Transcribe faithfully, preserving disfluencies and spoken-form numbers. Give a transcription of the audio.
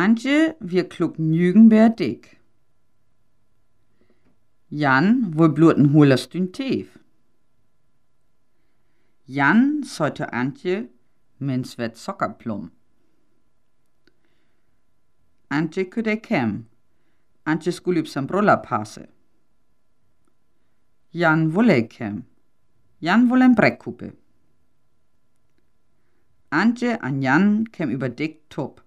Antje, wir klug nügen ber dick. Jan, wo bluten hulers dün teef. Jan, sollte Antje, mens wet sockerplum. Antje kude kem. Antje skulle op zijn brolla passe. Jan wolle kem. Jan wolle en brekkuppe. Antje an Jan kem über dick top.